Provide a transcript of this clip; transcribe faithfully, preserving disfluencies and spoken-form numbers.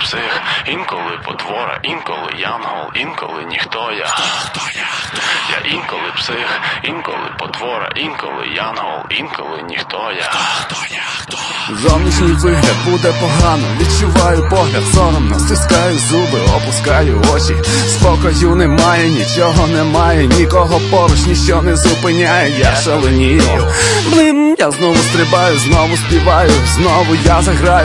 псих, інколи потвора, інколи янгол, інколи ніхто я. Хто, хто я, хто? Я інколи псих, інколи потвора, інколи янгол, інколи ніхто я. Хто, хто я, хто? Зовнішній вигляд буде погано, відчуваю погляд, соромно, стискаю зуби, опускаю очі. Спокою немає, нічого немає, нікого поруч, ніщо не зупиняє, я шаленію. Блин, я знову стрибаю, знову співаю, знову я заграю.